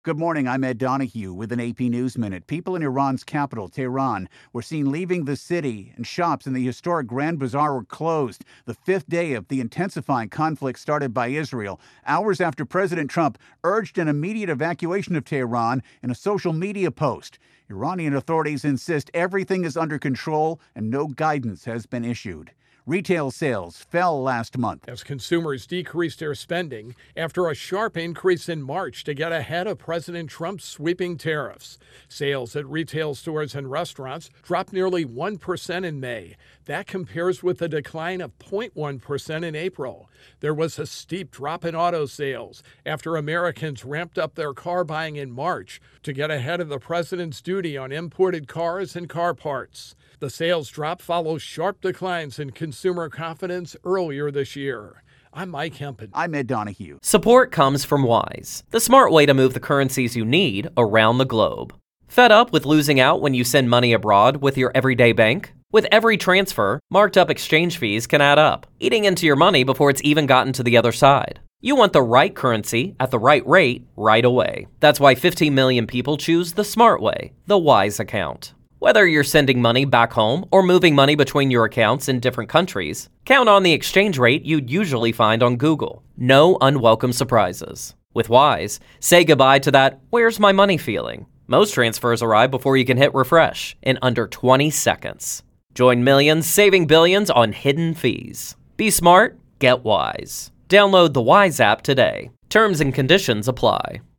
Good morning. I'm Ed Donahue with an AP News Minute. People in Iran's capital, Tehran, were seen leaving the city, and shops in the historic Grand Bazaar were closed. The fifth day of the intensifying conflict started by Israel, hours after President Trump urged an immediate evacuation of Tehran in a social media post. Iranian authorities insist everything is under control and no guidance has been issued. Retail sales fell last month as consumers decreased their spending after a sharp increase in March to get ahead of President Trump's sweeping tariffs. Sales at retail stores and restaurants dropped nearly 1% in May. That compares with a decline of 0.1% in April. There was a steep drop in auto sales after Americans ramped up their car buying in March to get ahead of the president's duty on imported cars and car parts. The sales drop follows sharp declines in consumer confidence earlier this year. I'm Mike Hempen. I'm Ed Donahue. Support comes from Wise, the smart way to move the currencies you need around the globe. Fed up with losing out when you send money abroad with your everyday bank? With every transfer, marked up exchange fees can add up, eating into your money before it's even gotten to the other side. You want the right currency at the right rate right away. That's why 15 million people choose the smart way, the Wise account. Whether you're sending money back home or moving money between your accounts in different countries, count on the exchange rate you'd usually find on Google. No unwelcome surprises. With Wise, say goodbye to that "where's my money" feeling. Most transfers arrive before you can hit refresh in under 20 seconds. Join millions saving billions on hidden fees. Be smart, get Wise. Download the Wise app today. Terms and conditions apply.